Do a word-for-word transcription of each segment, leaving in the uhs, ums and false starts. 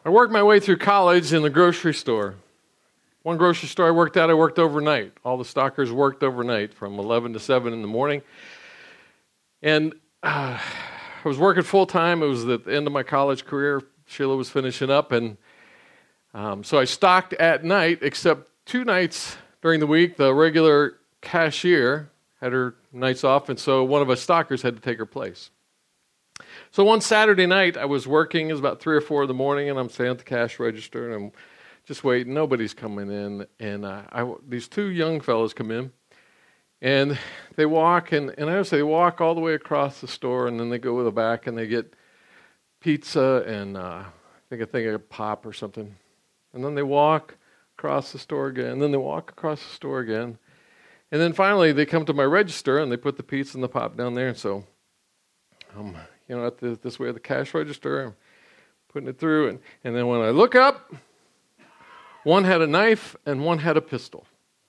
I worked my way through college in the grocery store. One grocery store I worked at, I worked overnight. All the stockers worked overnight from eleven to seven in the morning. And uh, I was working full-time. It was at the end of my college career. Sheila was finishing up. And um, so I stocked at night, except two nights during the week, the regular cashier had her nights off, and so one of us stockers had to take her place. So one Saturday night, I was working. It was about three or four in the morning, and I'm standing at the cash register, and I'm just waiting. Nobody's coming in, and uh, I, these two young fellows come in, and they walk, and, and I would say they walk all the way across the store, and then they go to the back, and they get pizza and uh, I think a thing of pop or something, and then they walk across the store again, and then they walk across the store again, and then finally they come to my register, and they put the pizza and the pop down there, and so um, you know, at the, this way at the cash register, I'm putting it through, and, and then when I look up, one had a knife and one had a pistol.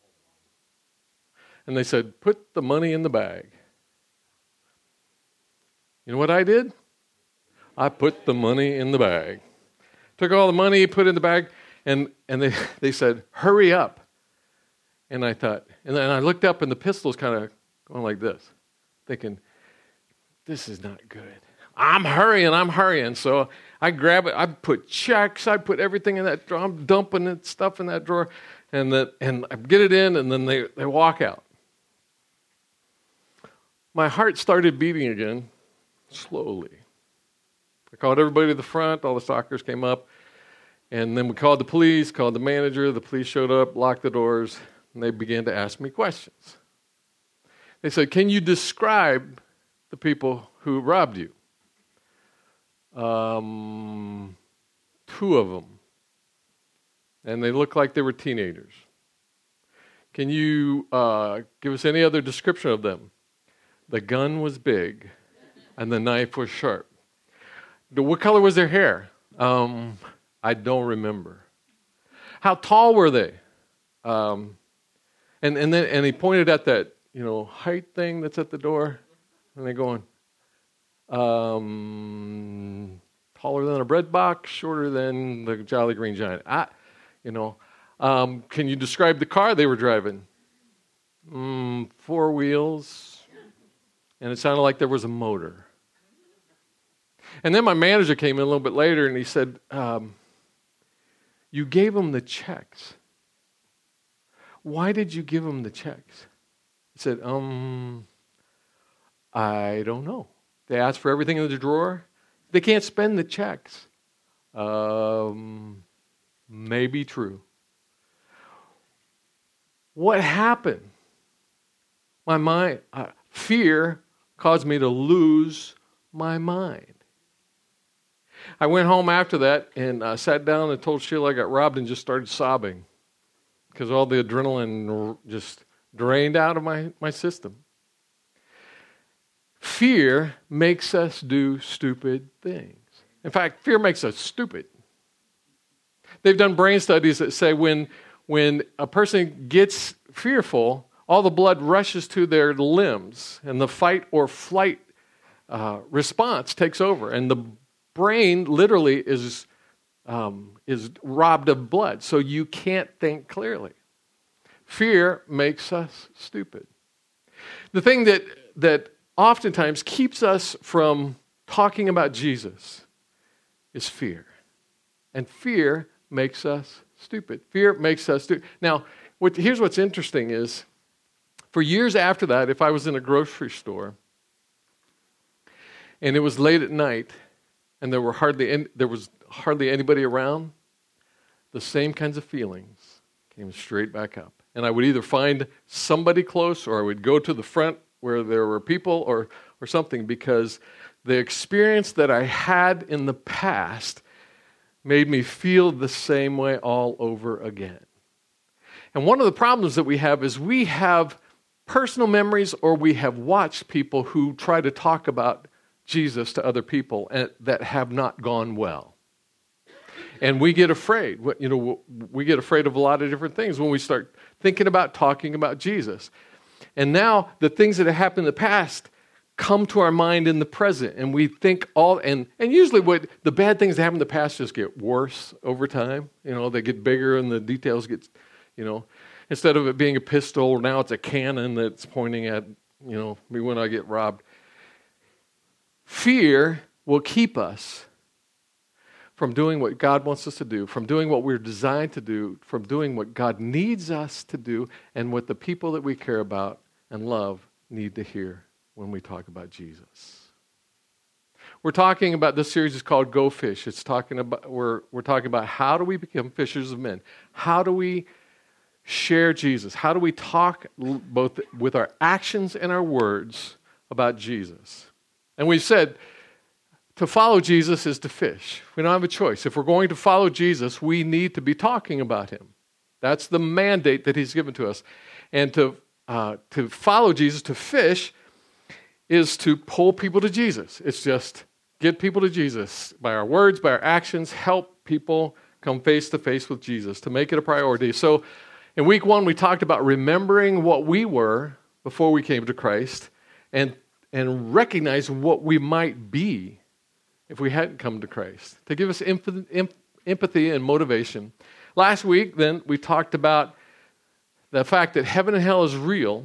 And they said, put the money in the bag. You know what I did? I put the money in the bag. Took all the money, put it in the bag, and, and they, they said, hurry up. And I thought, and then I looked up and the pistol's kind of going like this, thinking, this is not good. I'm hurrying, I'm hurrying. So I grab it, I put checks, I put everything in that drawer, I'm dumping it, stuff in that drawer, and that, and I get it in, and then they, they walk out. My heart started beating again, slowly. I called everybody to the front, all the stockers came up, and then we called the police, called the manager, the police showed up, locked the doors, and they began to ask me questions. They said, can you describe the people who robbed you? Um, two of them. And they looked like they were teenagers. Can you uh, give us any other description of them? The gun was big, and the knife was sharp. What color was their hair? Um, I don't remember. How tall were they? Um, and and then and he pointed at that, you know, height thing that's at the door, and they're going, um, taller than a bread box, shorter than the Jolly Green Giant. I, you know, um, can you describe the car they were driving? Mm, four wheels, and it sounded like there was a motor. And then my manager came in a little bit later, and he said, um, you gave them the checks. Why did you give them the checks? I said, um, I don't know. They asked for everything in the drawer. They can't spend the checks. Um, maybe true. What happened? My mind, uh, fear caused me to lose my mind. I went home after that and uh, sat down and told Sheila I got robbed and just started sobbing because all the adrenaline just drained out of my, my system. Fear makes us do stupid things. In fact, fear makes us stupid. They've done brain studies that say when, when a person gets fearful, all the blood rushes to their limbs, and the fight or flight uh, response takes over, and the brain literally is um, is robbed of blood, so you can't think clearly. Fear makes us stupid. The thing that that oftentimes keeps us from talking about Jesus is fear, and fear makes us stupid. Fear makes us stupid. Now, what, here's what's interesting is, for years after that, if I was in a grocery store and it was late at night, and there were hardly any, there was hardly anybody around, the same kinds of feelings came straight back up. And I would either find somebody close, or I would go to the front where there were people, or or something, because the experience that I had in the past made me feel the same way all over again. And one of the problems that we have is we have personal memories, or we have watched people who try to talk about Jesus to other people and that have not gone well. And we get afraid. You know, we get afraid of a lot of different things when we start thinking about talking about Jesus. And now the things that have happened in the past come to our mind in the present, and we think all, and, and usually what the bad things that happen in the past just get worse over time. You know, they get bigger and the details get, you know, instead of it being a pistol, now it's a cannon that's pointing at, you know, me when I get robbed. Fear will keep us from doing what God wants us to do, from doing what we're designed to do, from doing what God needs us to do, and what the people that we care about and love need to hear when we talk about Jesus. We're talking about, this series is called Go Fish. It's talking about, we're, we're talking about how do we become fishers of men? How do we share Jesus? How do we talk both with our actions and our words about Jesus? And we said, to follow Jesus is to fish. We don't have a choice. If we're going to follow Jesus, we need to be talking about him. That's the mandate that he's given to us. And to uh, to follow Jesus, to fish, is to pull people to Jesus. It's just get people to Jesus by our words, by our actions, help people come face to face with Jesus, to make it a priority. So in week one, we talked about remembering what we were before we came to Christ and, and recognizing what we might be if we hadn't come to Christ, to give us empathy and motivation. Last week, then, we talked about the fact that heaven and hell is real,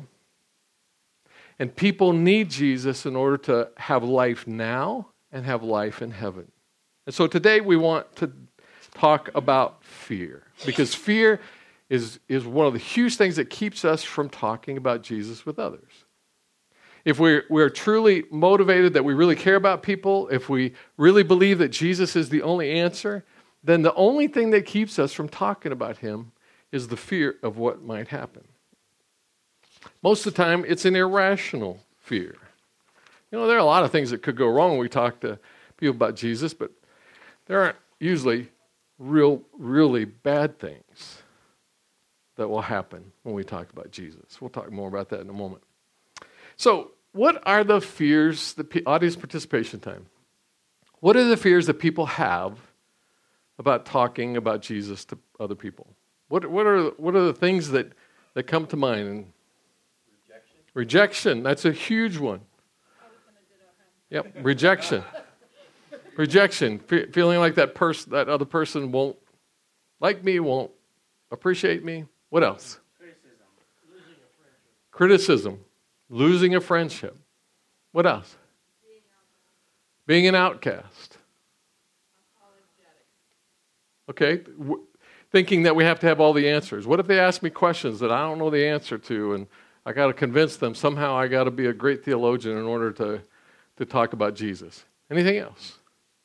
and people need Jesus in order to have life now and have life in heaven. And so today we want to talk about fear, because fear is, is one of the huge things that keeps us from talking about Jesus with others. If we're, we're truly motivated, that we really care about people, if we really believe that Jesus is the only answer, then the only thing that keeps us from talking about him is the fear of what might happen. Most of the time, it's an irrational fear. You know, there are a lot of things that could go wrong when we talk to people about Jesus, but there aren't usually real, really bad things that will happen when we talk about Jesus. We'll talk more about that in a moment. So, what are the fears, the audience participation time? What are the fears that people have about talking about Jesus to other people? What, what are what are the things that, that come to mind? Rejection. Rejection, that's a huge one. Yep, rejection. Rejection, Fe- feeling like that person, that other person won't like me, won't appreciate me. What else? Criticism. Losing a friendship. Criticism. Losing a friendship. What else? Being an outcast. Okay, w- thinking that we have to have all the answers. What if they ask me questions that I don't know the answer to, and I got to convince them somehow I got to be a great theologian in order to, to talk about Jesus? Anything else?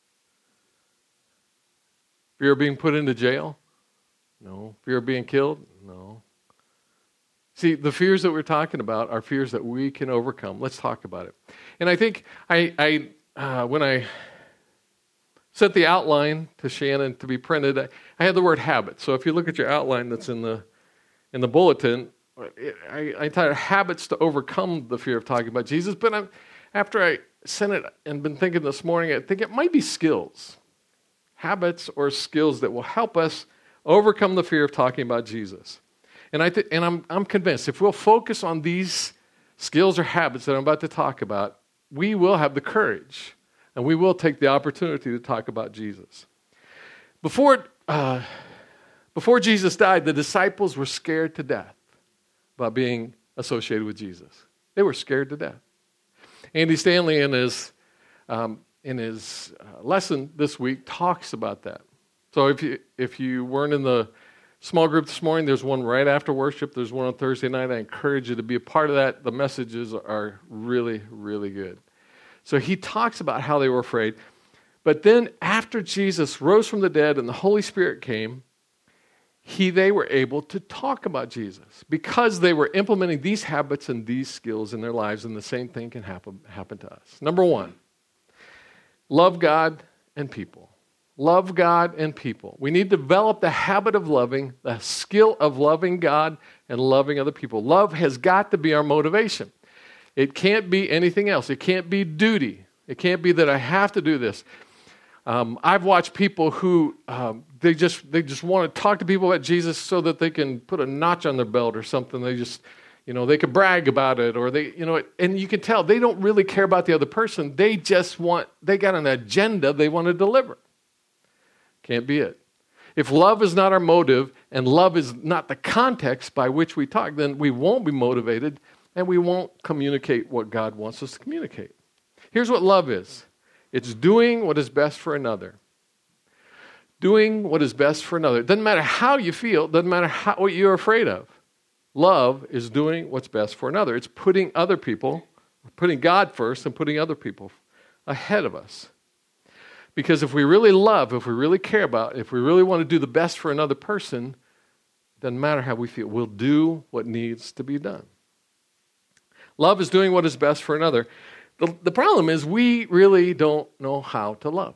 Fear of being put into jail? No. Fear of being killed? No. See, the fears that we're talking about are fears that we can overcome. Let's talk about it. And I think I, I uh, when I sent the outline to Shannon to be printed, I, I had the word habit. So if you look at your outline that's in the in the bulletin, I, I titled habits to overcome the fear of talking about Jesus. But I'm, after I sent it and been thinking this morning, I think it might be skills, habits or skills that will help us overcome the fear of talking about Jesus. And I th- and I'm I'm convinced if we'll focus on these skills or habits that I'm about to talk about, we will have the courage and we will take the opportunity to talk about Jesus. Before uh, before Jesus died, the disciples were scared to death about being associated with Jesus. They were scared to death. Andy Stanley in his um, in his uh, lesson this week talks about that. So if you if you weren't in the small group this morning, there's one right after worship. There's one on Thursday night. I encourage you to be a part of that. The messages are really, really good. So he talks about how they were afraid. But then after Jesus rose from the dead and the Holy Spirit came, he they were able to talk about Jesus because they were implementing these habits and these skills in their lives, and the same thing can happen, happen to us. Number one, love God and people. Love God and people. We need to develop the habit of loving, the skill of loving God and loving other people. Love has got to be our motivation. It can't be anything else. It can't be duty. It can't be that I have to do this. Um, I've watched people who um, they just they just want to talk to people about Jesus so that they can put a notch on their belt or something. They just, You know, they could brag about it, or they, you know, and you can tell they don't really care about the other person. They just want, they got an agenda they want to deliver. Can't be it. If love is not our motive and love is not the context by which we talk, then we won't be motivated and we won't communicate what God wants us to communicate. Here's what love is. It's doing what is best for another. Doing what is best for another. It doesn't matter how you feel. It doesn't matter how, what you're afraid of. Love is doing what's best for another. It's putting other people, putting God first and putting other people ahead of us. Because if we really love, if we really care about, if we really want to do the best for another person, it doesn't matter how we feel. We'll do what needs to be done. Love is doing what is best for another. The, the problem is we really don't know how to love.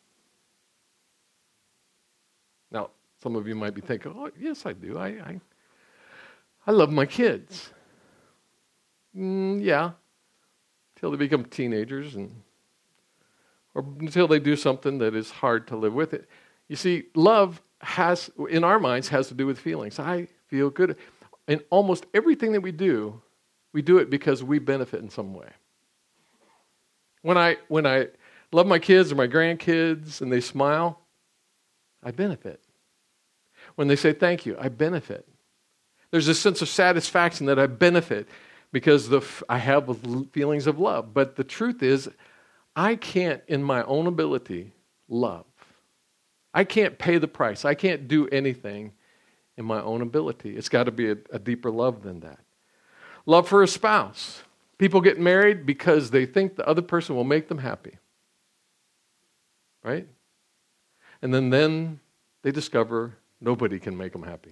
Now, some of you might be thinking, oh, yes, I do. I, I, I love my kids. Mm, yeah, until they become teenagers and or until they do something that is hard to live with it. You see, love has, in our minds, has to do with feelings. I feel good. In almost everything that we do, we do it because we benefit in some way. When I when I love my kids or my grandkids and they smile, I benefit. When they say thank you, I benefit. There's a sense of satisfaction that I benefit because the I have feelings of love. But the truth is, I can't, in my own ability, love. I can't pay the price. I can't do anything in my own ability. It's got to be a, a deeper love than that. Love for a spouse. People get married because they think the other person will make them happy. Right? And then, then they discover nobody can make them happy.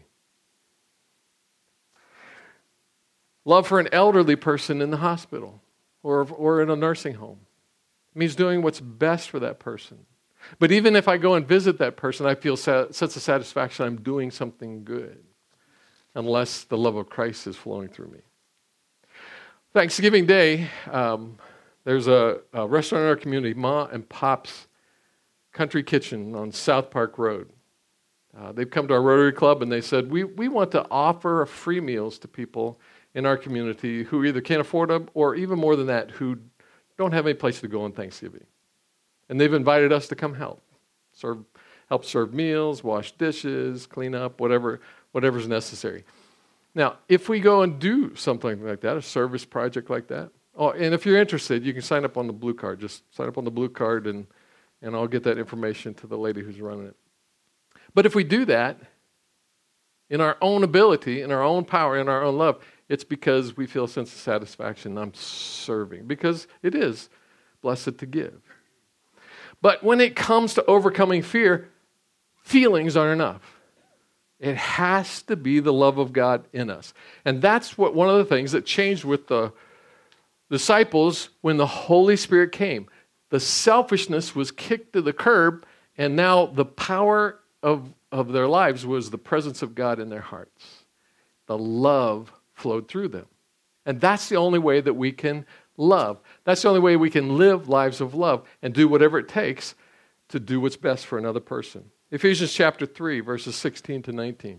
Love for an elderly person in the hospital or, or in a nursing home. It means doing what's best for that person. But even if I go and visit that person, I feel sa- sense of satisfaction I'm doing something good, unless the love of Christ is flowing through me. Thanksgiving Day, um, there's a, a restaurant in our community, Ma and Pop's Country Kitchen on South Park Road. Uh, they've come to our Rotary Club and they said, we, we want to offer free meals to people in our community who either can't afford them or even more than that, who don't have any place to go on Thanksgiving. And they've invited us to come help. Serve, help serve meals, wash dishes, clean up, whatever, whatever's necessary. Now, if we go and do something like that, a service project like that, oh, and if you're interested, you can sign up on the blue card. Just sign up on the blue card and, and I'll get that information to the lady who's running it. But if we do that, in our own ability, in our own power, in our own love, it's because we feel a sense of satisfaction. I'm serving. Because it is blessed to give. But when it comes to overcoming fear, feelings aren't enough. It has to be the love of God in us. And that's what one of the things that changed with the disciples when the Holy Spirit came. The selfishness was kicked to the curb, and now the power of, of their lives was the presence of God in their hearts. The love flowed through them. And that's the only way that we can love. That's the only way we can live lives of love and do whatever it takes to do what's best for another person. Ephesians chapter three, verses sixteen to nineteen.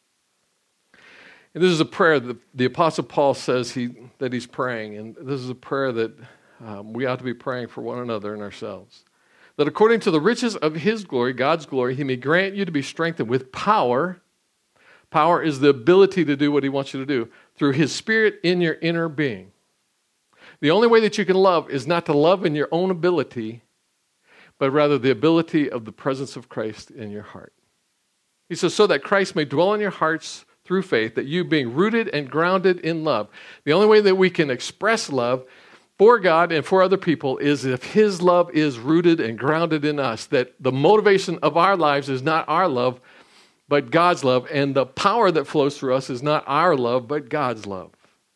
And this is a prayer that the Apostle Paul says he that he's praying. And this is a prayer that um, we ought to be praying for one another and ourselves. That according to the riches of his glory, God's glory, he may grant you to be strengthened with power. Power is the ability to do what he wants you to do through his Spirit in your inner being. The only way that you can love is not to love in your own ability, but rather the ability of the presence of Christ in your heart. He says, so that Christ may dwell in your hearts through faith, that you being rooted and grounded in love. The only way that we can express love for God and for other people is if his love is rooted and grounded in us, that the motivation of our lives is not our love, but God's love, and the power that flows through us is not our love, but God's love.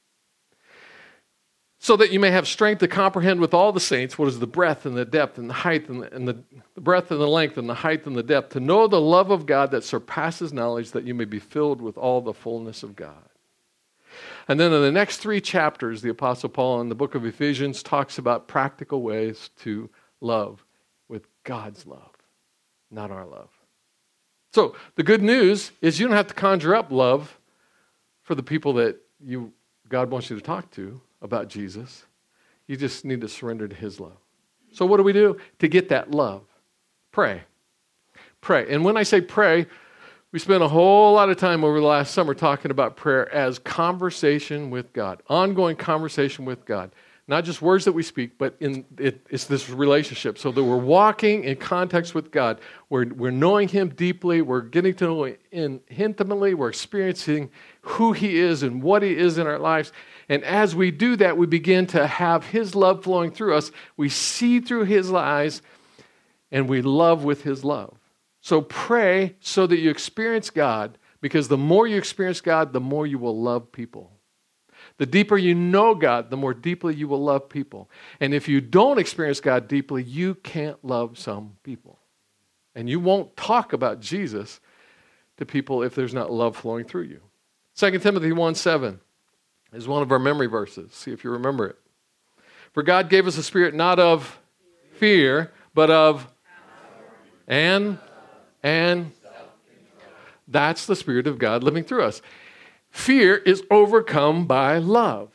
So that you may have strength to comprehend with all the saints what is the breadth and the depth and the height and the, and the, the breadth and the length and the height and the depth, to know the love of God that surpasses knowledge, that you may be filled with all the fullness of God. And then in the next three chapters, the Apostle Paul in the book of Ephesians talks about practical ways to love with God's love, not our love. So the good news is you don't have to conjure up love for the people that you God wants you to talk to about Jesus. You just need to surrender to his love. So what do we do to get that love? Pray. Pray. And when I say pray, we spent a whole lot of time over the last summer talking about prayer as conversation with God, ongoing conversation with God. Not just words that we speak, but in it, it's this relationship. So that we're walking in context with God. We're, we're knowing him deeply. We're getting to know him intimately. We're experiencing who he is and what he is in our lives. And as we do that, we begin to have his love flowing through us. We see through his eyes, and we love with his love. So pray so that you experience God, because the more you experience God, the more you will love people. The deeper you know God, the more deeply you will love people. And if you don't experience God deeply, you can't love some people. And you won't talk about Jesus to people if there's not love flowing through you. Second Timothy one seven is one of our memory verses. See if you remember it. For God gave us a spirit not of fear, but of and and that's the Spirit of God living through us. Fear is overcome by love.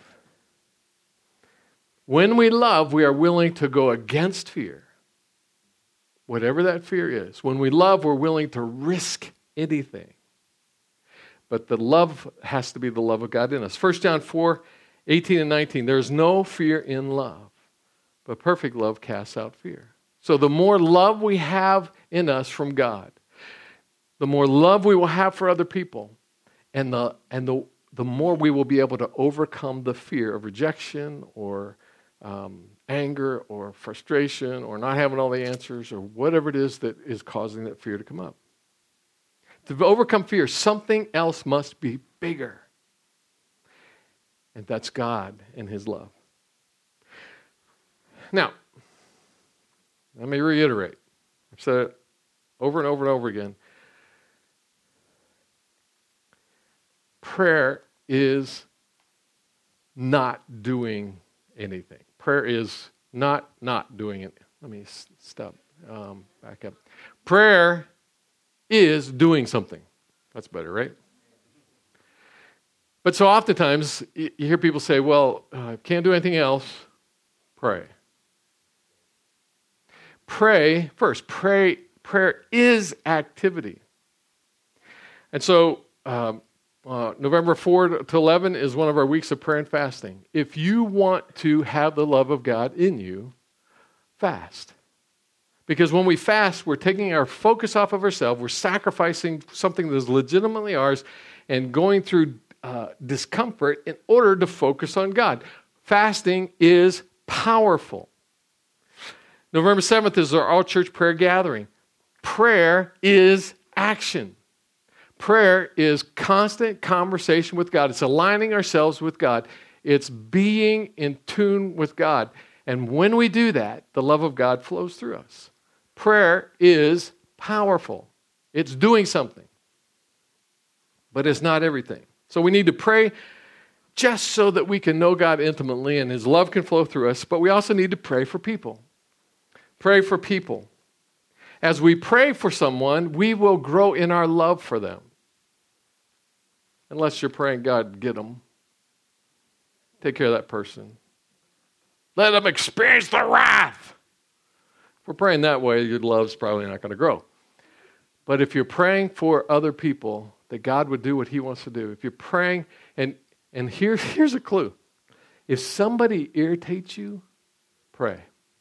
When we love, we are willing to go against fear, whatever that fear is. When we love, we're willing to risk anything. But the love has to be the love of God in us. First John four eighteen and nineteen, there's no fear in love, but perfect love casts out fear. So the more love we have in us from God, the more love we will have for other people, and the and the the more we will be able to overcome the fear of rejection or um, anger or frustration or not having all the answers or whatever it is that is causing that fear to come up. To overcome fear, something else must be bigger. And that's God and his love. Now, let me reiterate. I've said it over and over and over again. Prayer is not doing anything. Prayer is not not doing it. Let me stop. Um, back up. Prayer is doing something. That's better, right? But so oftentimes you hear people say, well, I can't do anything else. Pray. Pray first. Pray. Prayer is activity. And so um, uh, November fourth to eleven is one of our weeks of prayer and fasting. If you want to have the love of God in you, fast. Because when we fast, we're taking our focus off of ourselves. We're sacrificing something that is legitimately ours and going through uh, discomfort in order to focus on God. Fasting is powerful. November seventh is our all-church prayer gathering. Prayer is action. Prayer is constant conversation with God. It's aligning ourselves with God. It's being in tune with God. And when we do that, the love of God flows through us. Prayer is powerful. It's doing something. But it's not everything. So we need to pray just so that we can know God intimately and his love can flow through us. But we also need to pray for people. Pray for people. As we pray for someone, we will grow in our love for them. Unless you're praying, God, get them. Take care of that person. Let them experience the wrath. If we're praying that way, your love's probably not going to grow. But if you're praying for other people, that God would do what he wants to do. If you're praying, and, and here, here's a clue. If somebody irritates you, pray.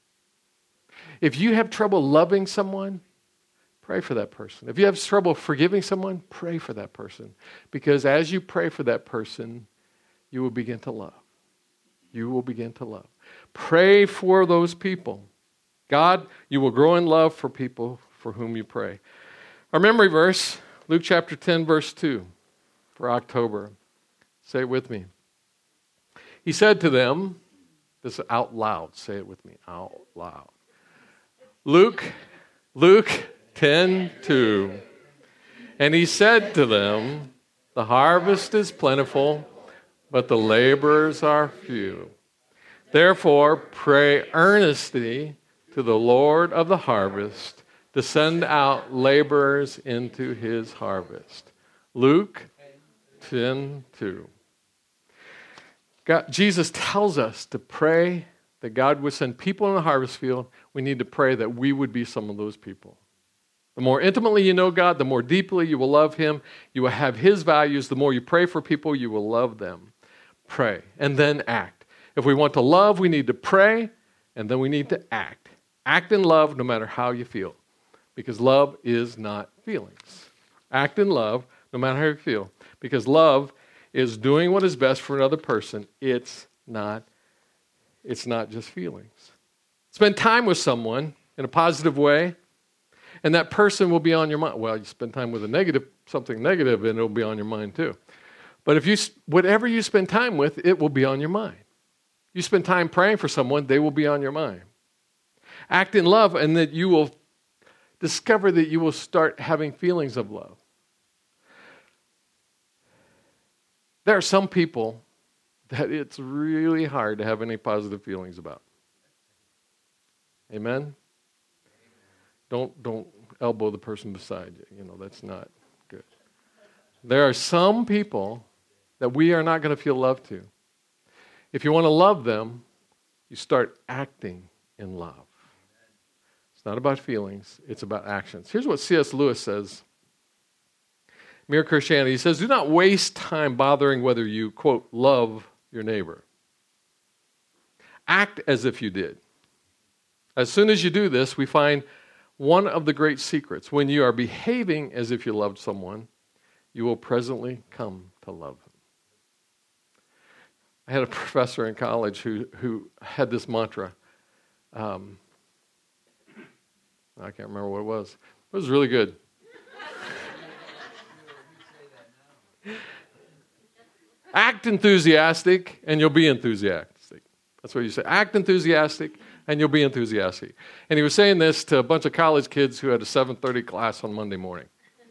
If you have trouble loving someone, pray for that person. If you have trouble forgiving someone, pray for that person. Because as you pray for that person, you will begin to love. You will begin to love. Pray for those people. God, you will grow in love for people for whom you pray. Our memory verse, Luke chapter ten, verse two, for October. Say it with me. He said to them, this is out loud, say it with me, out loud. Luke, Luke ten two. And he said to them, the harvest is plentiful, but the laborers are few. Therefore, pray earnestly to the Lord of the harvest to send out laborers into his harvest. Luke ten two. God, Jesus tells us to pray that God would send people in the harvest field. We need to pray that we would be some of those people. The more intimately you know God, the more deeply you will love Him. You will have His values. The more you pray for people, you will love them. Pray and then act. If we want to love, we need to pray and then we need to act. Act in love no matter how you feel, because love is not feelings. Act in love no matter how you feel, because love is doing what is best for another person. It's not, it's not just feelings. Spend time with someone in a positive way, and that person will be on your mind. Well, you spend time with a negative, something negative, and it'll be on your mind too. But if you, whatever you spend time with, it will be on your mind. You spend time praying for someone, they will be on your mind. Act in love, and that you will discover that you will start having feelings of love. There are some people that it's really hard to have any positive feelings about. Amen? Don't, don't elbow the person beside you. You know, that's not good. There are some people that we are not going to feel love to. If you want to love them, you start acting in love. It's not about feelings, it's about actions. Here's what C S Lewis says. Mere Christianity. He says, do not waste time bothering whether you, quote, love your neighbor. Act as if you did. As soon as you do this, we find one of the great secrets. When you are behaving as if you loved someone, you will presently come to love them. I had a professor in college who, who had this mantra. Um, I can't remember what it was. It was really good. Act enthusiastic and you'll be enthusiastic. That's what you say. Act enthusiastic and you'll be enthusiastic. And he was saying this to a bunch of college kids who had a seven thirty class on Monday morning.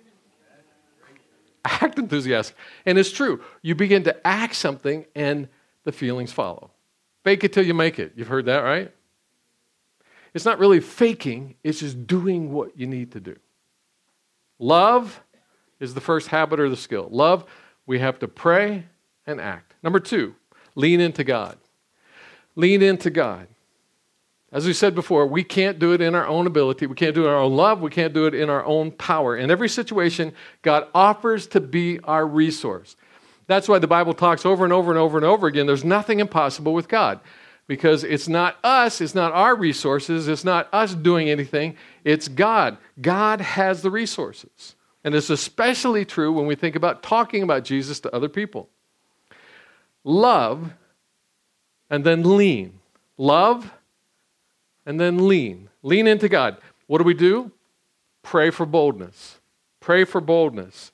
Act enthusiastic. And it's true. You begin to act something and the feelings follow. Fake it till you make it. You've heard that, right? It's not really faking. It's just doing what you need to do. Love is the first habit or the skill. Love, we have to pray and act. Number two, lean into God. Lean into God. As we said before, we can't do it in our own ability. We can't do it in our own love. We can't do it in our own power. In every situation, God offers to be our resource. That's why the Bible talks over and over and over and over again. There's nothing impossible with God, because it's not us, it's not our resources, it's not us doing anything, it's God. God has the resources. And it's especially true when we think about talking about Jesus to other people. Love and then lean. Love and then lean. Lean into God. What do we do? Pray for boldness. Pray for boldness.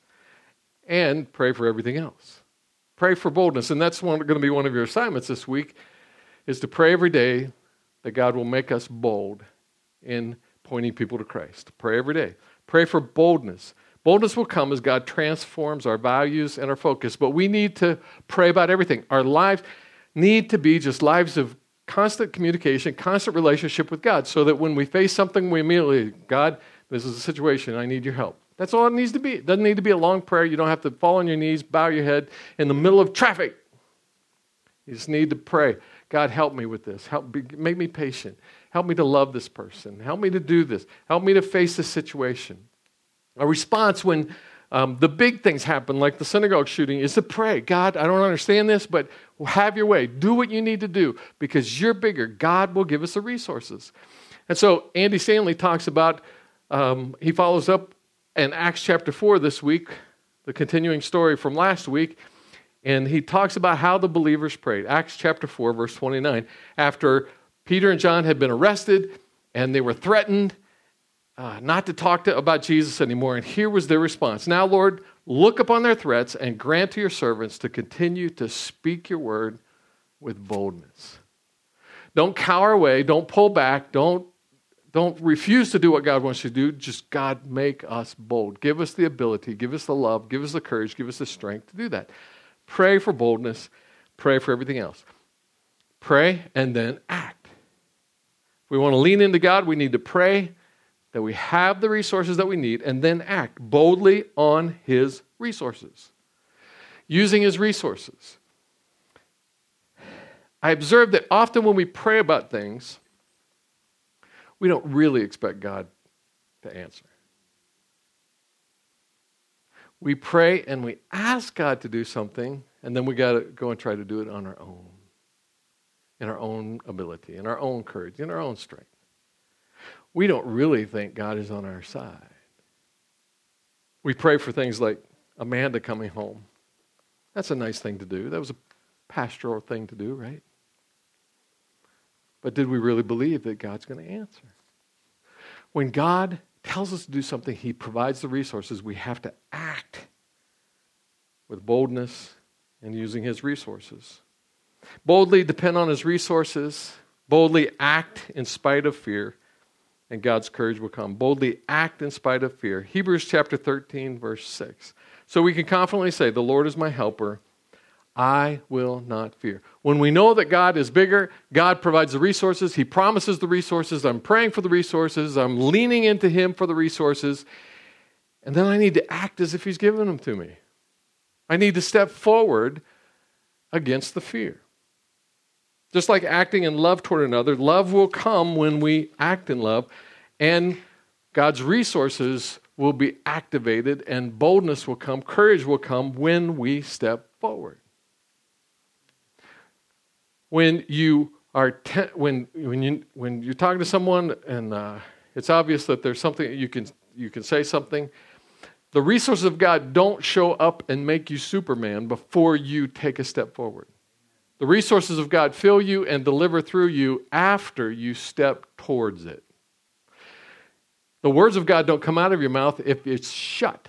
And pray for everything else. Pray for boldness. And that's one, going to be one of your assignments this week, is to pray every day that God will make us bold in pointing people to Christ. Pray every day. Pray for boldness. Boldness will come as God transforms our values and our focus, but we need to pray about everything. Our lives need to be just lives of constant communication, constant relationship with God, so that when we face something, we immediately, God, this is a situation, I need your help. That's all it needs to be. It doesn't need to be a long prayer. You don't have to fall on your knees, bow your head in the middle of traffic. You just need to pray. God, help me with this. Help be, make me patient. Help me to love this person. Help me to do this. Help me to face this situation. A response when um, the big things happen, like the synagogue shooting, is to pray. God, I don't understand this, but have your way. Do what you need to do because you're bigger. God will give us the resources. And so Andy Stanley talks about, um, he follows up in Acts chapter four this week, the continuing story from last week, and he talks about how the believers prayed. Acts chapter four, verse twenty-nine. After Peter and John had been arrested and they were threatened Uh, not to talk to, about Jesus anymore. And here was their response. Now, Lord, look upon their threats and grant to your servants to continue to speak your word with boldness. Don't cower away. Don't pull back. Don't, don't refuse to do what God wants you to do. Just, God, make us bold. Give us the ability. Give us the love. Give us the courage. Give us the strength to do that. Pray for boldness. Pray for everything else. Pray and then act. If we want to lean into God, we need to pray that we have the resources that we need, and then act boldly on His resources. Using His resources. I observe that often when we pray about things, we don't really expect God to answer. We pray and we ask God to do something, and then we got to go and try to do it on our own, in our own ability, in our own courage, in our own strength. We don't really think God is on our side. We pray for things like Amanda coming home. That's a nice thing to do. That was a pastoral thing to do, right? But did we really believe that God's going to answer? When God tells us to do something, He provides the resources. We have to act with boldness and using His resources. Boldly depend on His resources. Boldly act in spite of fear, and God's courage will come. Boldly act in spite of fear. Hebrews chapter thirteen, verse six. So we can confidently say, the Lord is my helper. I will not fear. When we know that God is bigger, God provides the resources. He promises the resources. I'm praying for the resources. I'm leaning into Him for the resources. And then I need to act as if He's given them to me. I need to step forward against the fear. Just like acting in love toward another, love will come when we act in love, and God's resources will be activated, and boldness will come, courage will come when we step forward. When you are te- when when you when you're talking to someone and uh, it's obvious that there's something you can you can say something, the resources of God don't show up and make you Superman before you take a step forward. The resources of God fill you and deliver through you after you step towards it. The words of God don't come out of your mouth if it's shut.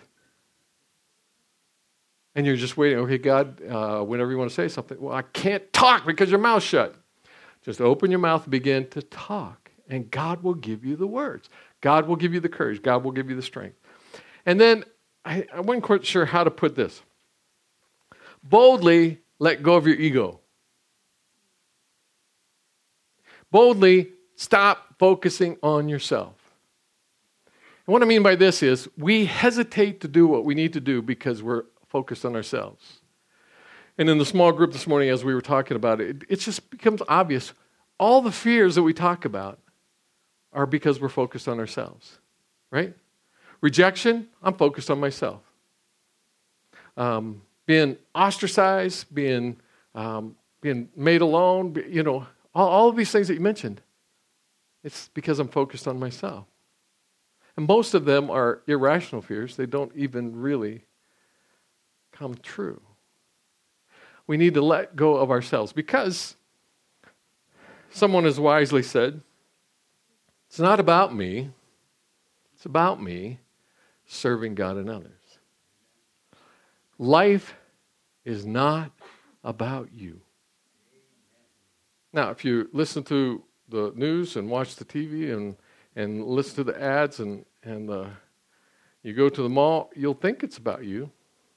And you're just waiting, okay, God, uh, whenever you want to say something, well, I can't talk because your mouth's shut. Just open your mouth and begin to talk, and God will give you the words. God will give you the courage. God will give you the strength. And then, I, I wasn't quite sure how to put this. Boldly let go of your ego. Boldly stop focusing on yourself. And what I mean by this is we hesitate to do what we need to do because we're focused on ourselves. And in the small group this morning, as we were talking about it, it just becomes obvious. All the fears that we talk about are because we're focused on ourselves, right? Rejection, I'm focused on myself. Um, being ostracized, being um, being made alone, you know, all, all of these things that you mentioned, it's because I'm focused on myself. And most of them are irrational fears. They don't even really come true. We need to let go of ourselves because someone has wisely said, it's not about me, it's about me serving God and others. Life is not about you. Now, if you listen to the news and watch the T V and, and listen to the ads and, and uh, you go to the mall, you'll think it's about you.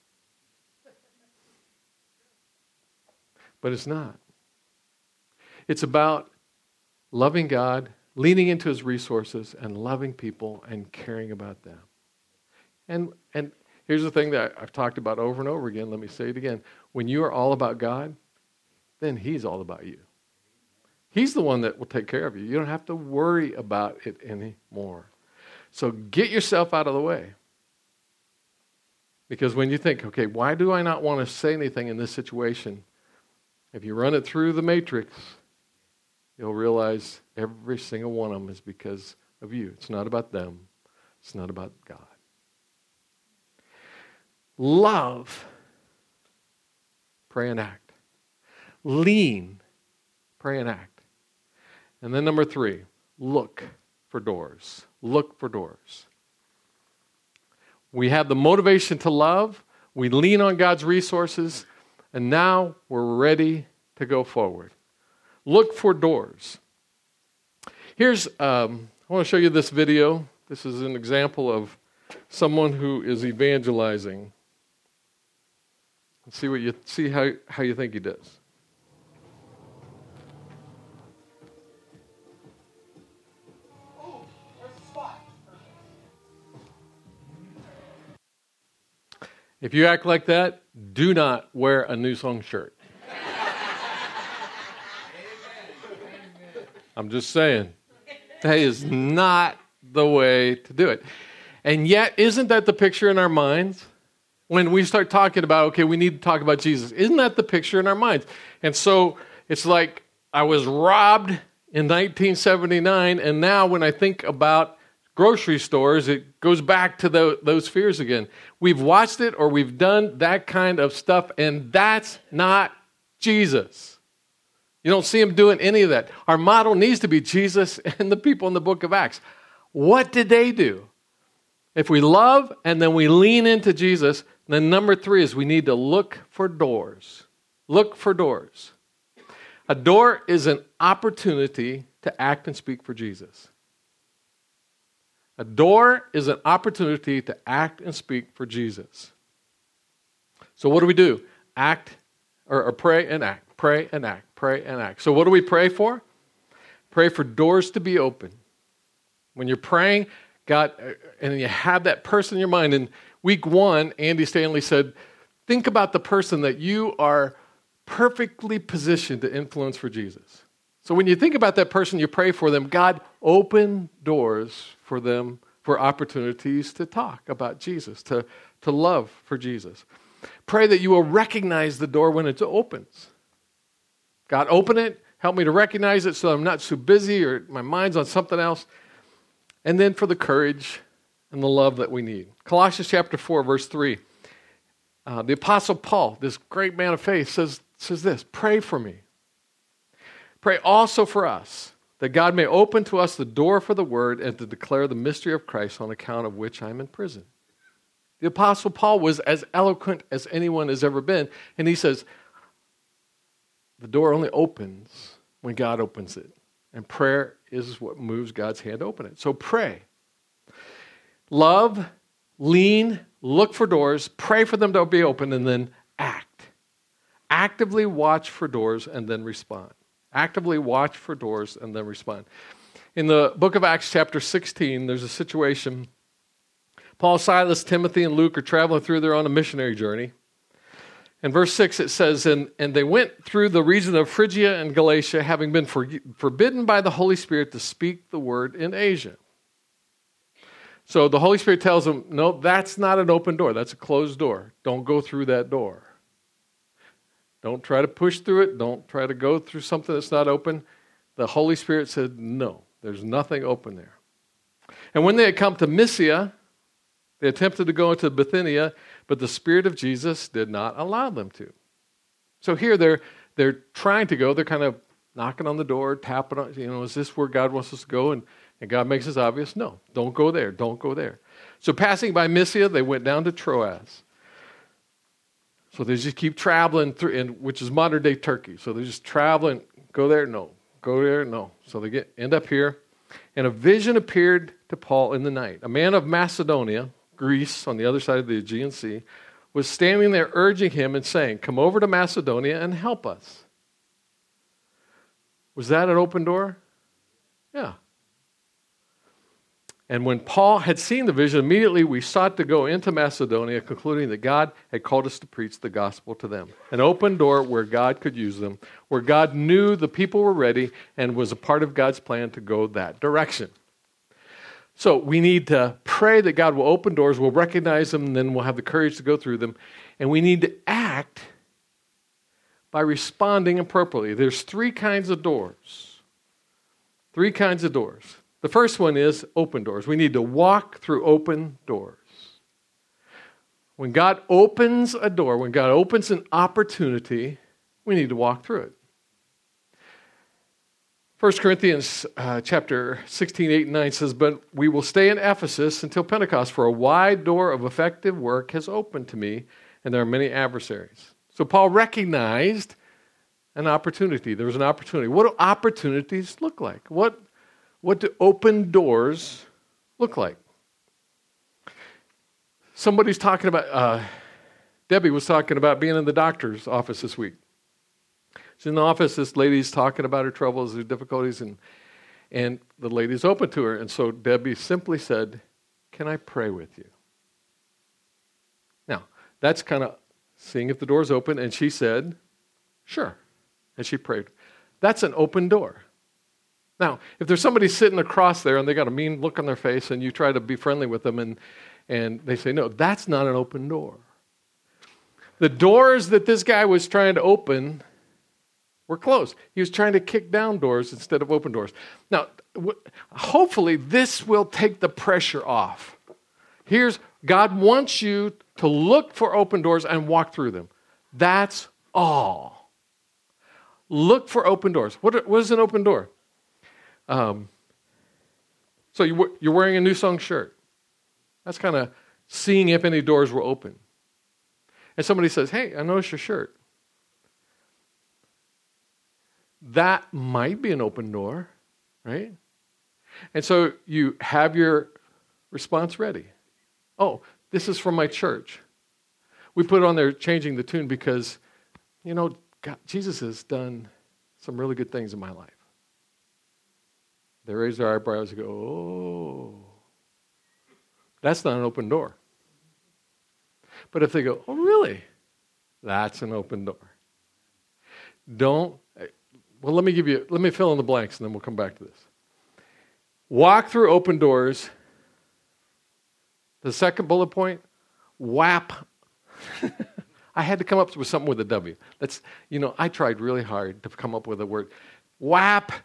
But it's not. It's about loving God, leaning into His resources, and loving people and caring about them. And and here's the thing that I've talked about over and over again. Let me say it again. When you are all about God, then He's all about you. He's the one that will take care of you. You don't have to worry about it anymore. So get yourself out of the way. Because when you think, okay, why do I not want to say anything in this situation? If you run it through the matrix, you'll realize every single one of them is because of you. It's not about them. It's not about God. Love, pray and act. Lean, pray and act. And then number three, look for doors. Look for doors. We have the motivation to love. We lean on God's resources. And now we're ready to go forward. Look for doors. Here's, um, I want to show you this video. This is an example of someone who is evangelizing. Let's see what you see how, how you think he does. Oh, there's a spot. If you act like that, do not wear a New Song shirt. I'm just saying. That is not the way to do it. And yet, isn't that the picture in our minds? When we start talking about, okay, we need to talk about Jesus. Isn't that the picture in our minds? And so it's like I was robbed in nineteen seventy-nine, and now when I think about grocery stores, it goes back to the, those fears again. We've watched it or we've done that kind of stuff, and that's not Jesus. You don't see him doing any of that. Our model needs to be Jesus and the people in the book of Acts. What did they do? If we love and then we lean into Jesus, then number three is we need to look for doors. Look for doors. A door is an opportunity to act and speak for Jesus. A door is an opportunity to act and speak for Jesus. So what do we do? Act, or, or pray and act, pray and act, pray and act. So what do we pray for? Pray for doors to be open. When you're praying, God, and you have that person in your mind. In week one, Andy Stanley said, think about the person that you are perfectly positioned to influence for Jesus. So when you think about that person, you pray for them. God, open doors for them, for opportunities to talk about Jesus, to, to love for Jesus. Pray that you will recognize the door when it opens. God, open it. Help me to recognize it so I'm not so busy or my mind's on something else. And then for the courage and the love that we need. Colossians chapter four, verse three. Uh, the Apostle Paul, this great man of faith, says, says this, pray for me. Pray also for us, that God may open to us the door for the word and to declare the mystery of Christ, on account of which I'm in prison. The Apostle Paul was as eloquent as anyone has ever been. And he says, the door only opens when God opens it. And prayer is what moves God's hand to open it. So pray. Love, lean, look for doors, pray for them to be open, and then act. Actively watch for doors and then respond. Actively watch for doors and then respond. In the book of Acts chapter sixteen, there's a situation. Paul, Silas, Timothy, and Luke are traveling through. They're on a missionary journey. In verse six it says, and, and they went through the region of Phrygia and Galatia, having been for, forbidden by the Holy Spirit to speak the word in Asia. So the Holy Spirit tells them, no, that's not an open door. That's a closed door. Don't go through that door. Don't try to push through it. Don't try to go through something that's not open. The Holy Spirit said, no, there's nothing open there. And when they had come to Mysia, they attempted to go into Bithynia, but the Spirit of Jesus did not allow them to. So here they're they're trying to go. They're kind of knocking on the door, tapping on, you know, is this where God wants us to go? And, and God makes it obvious, no, don't go there, don't go there. So passing by Mysia, they went down to Troas. So they just keep traveling through, and which is modern day Turkey. So they're just traveling, go there, no, go there, no. So they get end up here. And a vision appeared to Paul in the night. A man of Macedonia, Greece, on the other side of the Aegean Sea, was standing there urging him and saying, come over to Macedonia and help us. Was that an open door? Yeah. And when Paul had seen the vision, immediately we sought to go into Macedonia, concluding that God had called us to preach the gospel to them. An open door where God could use them, where God knew the people were ready and was a part of God's plan to go that direction. So we need to pray that God will open doors, we'll recognize them, and then we'll have the courage to go through them. And we need to act by responding appropriately. There's three kinds of doors. Three kinds of doors. The first one is open doors. We need to walk through open doors. When God opens a door, when God opens an opportunity, we need to walk through it. First Corinthians uh, chapter sixteen, eight and nine says, but we will stay in Ephesus until Pentecost, for a wide door of effective work has opened to me, and there are many adversaries. So Paul recognized an opportunity. There was an opportunity. What do opportunities look like? What What do open doors look like? Somebody's talking about, uh, Debbie was talking about being in the doctor's office this week. She's in the office, this lady's talking about her troubles, her difficulties, and, and the lady's open to her. And so Debbie simply said, can I pray with you? Now, that's kind of seeing if the door's open, and she said, sure. And she prayed. That's an open door. Now, if there's somebody sitting across there and they got a mean look on their face and you try to be friendly with them and, and they say, no, that's not an open door. The doors that this guy was trying to open were closed. He was trying to kick down doors instead of open doors. Now, w- hopefully this will take the pressure off. Here's, God wants you to look for open doors and walk through them. That's all. Look for open doors. What, what is an open door? Um, so you, you're wearing a New Song shirt. That's kind of seeing if any doors were open. And somebody says, hey, I noticed your shirt. That might be an open door, right? And so you have your response ready. Oh, this is from my church. We put on there changing the tune because, you know, God, Jesus has done some really good things in my life. They raise their eyebrows and go, oh, that's not an open door. But if they go, oh, really? That's an open door. Don't, well, let me give you, let me fill in the blanks and then we'll come back to this. Walk through open doors. The second bullet point, W A P. I had to come up with something with a W. That's, you know, I tried really hard to come up with a word. W A P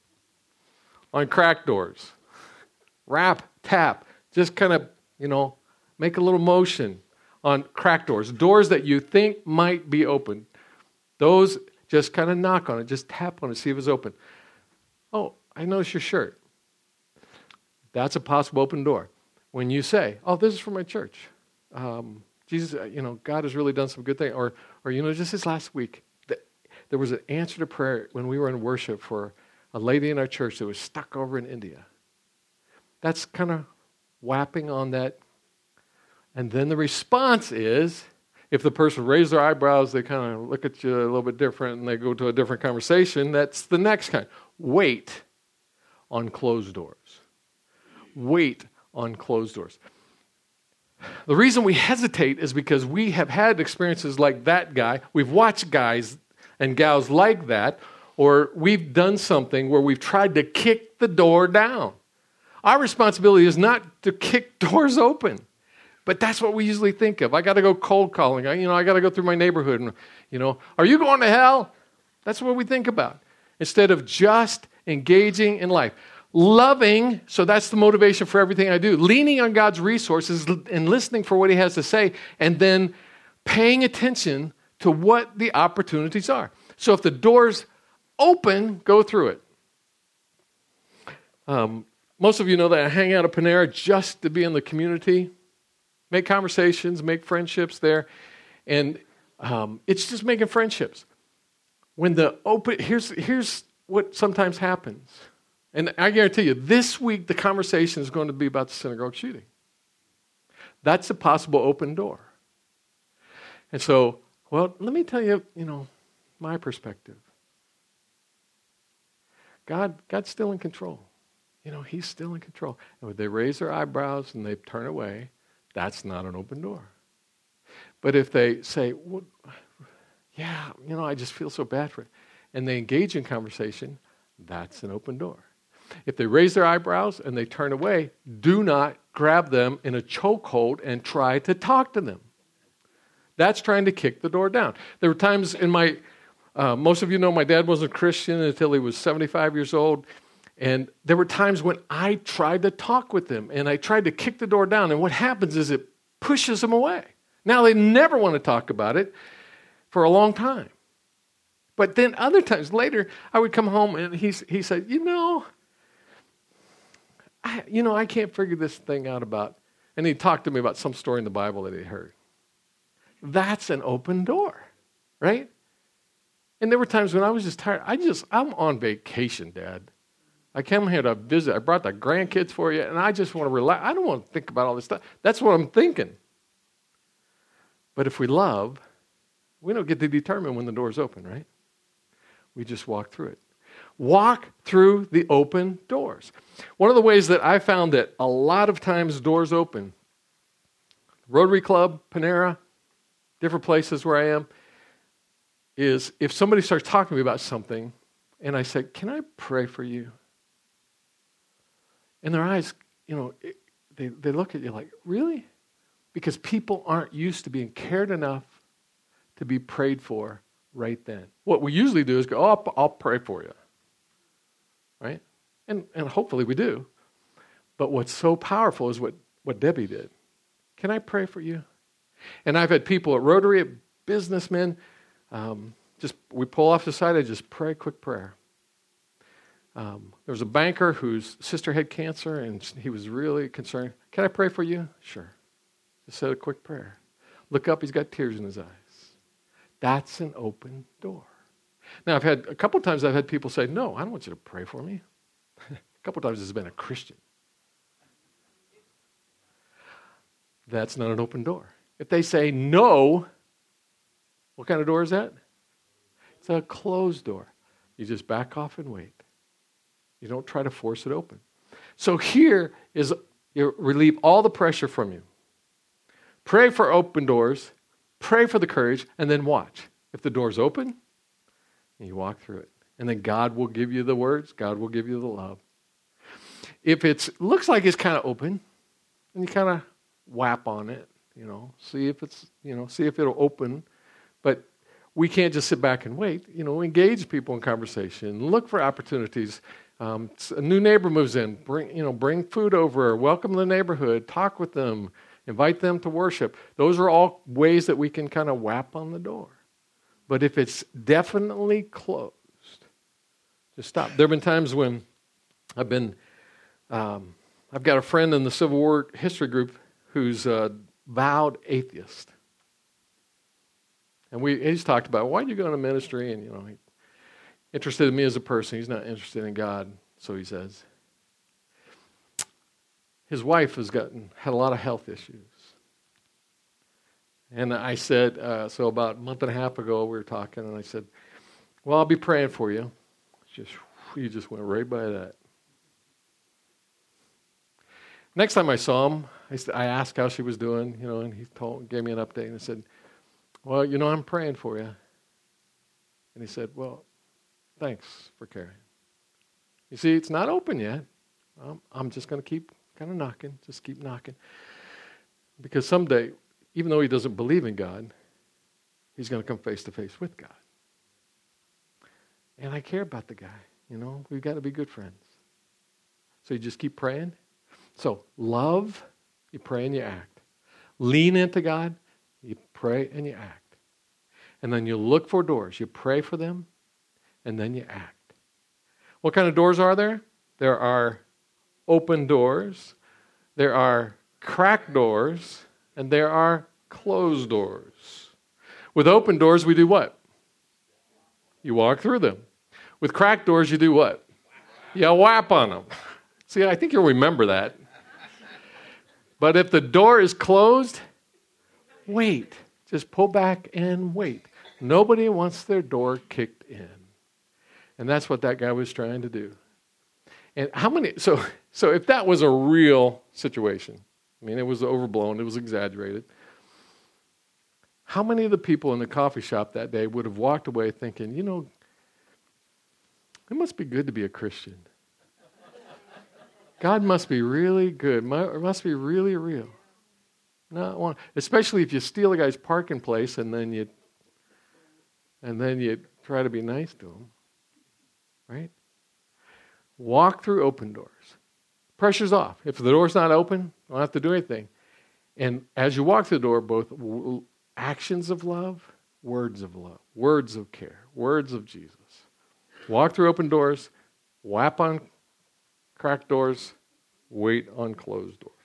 on crack doors. Rap, tap. Just kind of, you know, make a little motion on crack doors. Doors that you think might be open. Those, just kind of knock on it. Just tap on it, see if it's open. Oh, I noticed your shirt. That's a possible open door. When you say, oh, this is from my church. Um, Jesus, you know, God has really done some good things. Or, or you know, just this last week, there was an answer to prayer when we were in worship for a lady in our church that was stuck over in India. That's kind of whapping on that. And then the response is, if the person raised their eyebrows, they kind of look at you a little bit different and they go to a different conversation. That's the next kind. Wait on closed doors. Wait on closed doors. The reason we hesitate is because we have had experiences like that guy. We've watched guys and gals like that, or we've done something where we've tried to kick the door down. Our responsibility is not to kick doors open, but that's what we usually think of. I got to go cold calling. I, you know, I got to go through my neighborhood and, you know, are you going to hell? That's what we think about instead of just engaging in life. Loving, so that's the motivation for everything I do. Leaning on God's resources and listening for what he has to say, and then paying attention to what the opportunities are. So if the door's open, go through it. Um, most of you know that I hang out at Panera just to be in the community, make conversations, make friendships there, and um, it's just making friendships. When the open, here's here's what sometimes happens. And I guarantee you, this week the conversation is going to be about the synagogue shooting. That's a possible open door. And so, well, let me tell you, you know, my perspective. God, God's still in control. You know, he's still in control. And when they raise their eyebrows and they turn away, that's not an open door. But if they say, well, yeah, you know, I just feel so bad for it, and they engage in conversation, that's an open door. If they raise their eyebrows and they turn away, do not grab them in a chokehold and try to talk to them. That's trying to kick the door down. There were times in my, uh, most of you know my dad wasn't a Christian until he was seventy-five years old. And there were times when I tried to talk with them and I tried to kick the door down. And what happens is it pushes them away. Now they never want to talk about it for a long time. But then other times later, I would come home and he, he said, you know, I, you know, I can't figure this thing out about, and he talked to me about some story in the Bible that he heard. That's an open door, right? And there were times when I was just tired. I just, I'm on vacation, Dad. I came here to visit. I brought the grandkids for you, and I just want to relax. I don't want to think about all this stuff. That's what I'm thinking. But if we love, we don't get to determine when the door's open, right? We just walk through it. Walk through the open doors. One of the ways that I found that a lot of times doors open, Rotary Club, Panera, different places where I am, is if somebody starts talking to me about something and I say, can I pray for you? And their eyes, you know, it, they, they look at you like, really? Because people aren't used to being cared enough to be prayed for right then. What we usually do is go, oh, I'll, I'll pray for you. Right? And and hopefully we do. But what's so powerful is what, what Debbie did. Can I pray for you? And I've had people at Rotary, businessmen, um, just we pull off the side, I just pray a quick prayer. Um, there was a banker whose sister had cancer, and he was really concerned. Can I pray for you? Sure. Just said a quick prayer. Look up, he's got tears in his eyes. That's an open door. Now, I've had, a couple times I've had people say, no, I don't want you to pray for me. A couple times it's been a Christian. That's not an open door. If they say no, what kind of door is that? It's a closed door. You just back off and wait. You don't try to force it open. So here is, you relieve all the pressure from you. Pray for open doors, pray for the courage, and then watch. If the door's open, you walk through it. And then God will give you the words, God will give you the love. If it looks like it's kind of open, then you kind of whap on it, you know, see if it's, you know, see if it'll open. But we can't just sit back and wait. You know, engage people in conversation, look for opportunities. Um, a new neighbor moves in, bring, you know, bring food over, welcome the neighborhood, talk with them, invite them to worship. Those are all ways that we can kind of whap on the door. But if it's definitely closed, just stop. There have been times when I've been, um, I've got a friend in the Civil War history group who's a vowed atheist. And we he's talked about, why did you go into ministry? And, you know, he, interested in me as a person. He's not interested in God, so he says. His wife has gotten had a lot of health issues. And I said, uh, so about a month and a half ago, we were talking, and I said, well, I'll be praying for you. Just, he just went right by that. Next time I saw him, I, I asked how she was doing, you know, and he told, gave me an update, and I said, well, you know, I'm praying for you. And he said, well, thanks for caring. You see, it's not open yet. I'm, I'm just going to keep kind of knocking, just keep knocking. Because someday, even though he doesn't believe in God, he's going to come face to face with God. And I care about the guy, you know. We've got to be good friends. So you just keep praying. So love, you pray and you act. Lean into God, you pray and you act. And then you look for doors. You pray for them, and then you act. What kind of doors are there? There are open doors, there are cracked doors, and there are closed doors. With open doors, we do what? You walk through them. With cracked doors, you do what? You whap on them. See, I think you'll remember that. But if the door is closed, wait. Just pull back and wait. Nobody wants their door kicked in. And that's what that guy was trying to do. And how many, so so if that was a real situation, I mean, it was overblown, it was exaggerated, how many of the people in the coffee shop that day would have walked away thinking, you know, it must be good to be a Christian. God must be really good. It must be really real. Not one, especially if you steal a guy's parking place and then you and then you try to be nice to him. Right? Walk through open doors. Pressure's off. If the door's not open, you don't have to do anything. And as you walk through the door, both w- actions of love, words of love, words of care, words of Jesus. Walk through open doors, whap on cracked doors, wait on closed doors.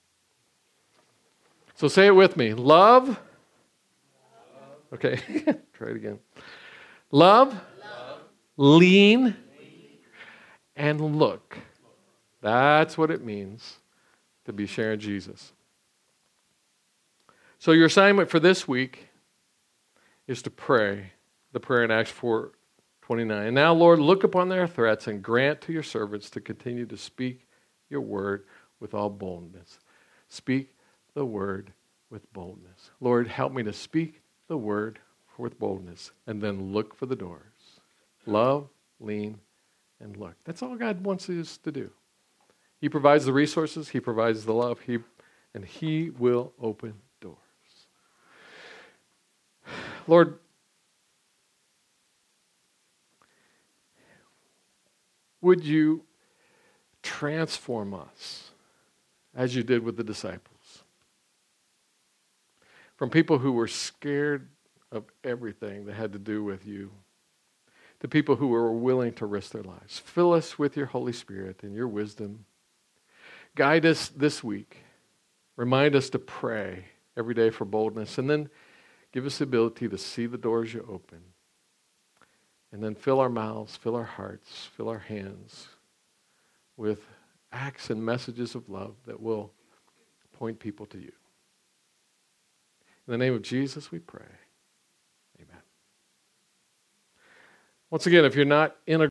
So say it with me. Love. Love. Okay, try it again. Love. Love. Lean. Lean. And look. That's what it means to be sharing Jesus. So your assignment for this week is to pray the prayer in Acts four twenty-nine. And now, Lord, look upon their threats and grant to your servants to continue to speak your word with all boldness. Speak the word with boldness. Lord, help me to speak the word with boldness and then look for the doors. Love, lean, and look. That's all God wants us to do. He provides the resources. He provides the love. He, and He will open doors. Lord, would you transform us as you did with the disciples? From people who were scared of everything that had to do with you, to people who were willing to risk their lives. Fill us with your Holy Spirit and your wisdom. Guide us this week. Remind us to pray every day for boldness. And then give us the ability to see the doors you open. And then fill our mouths, fill our hearts, fill our hands with acts and messages of love that will point people to you. In the name of Jesus, we pray. Amen. Once again, if you're not in a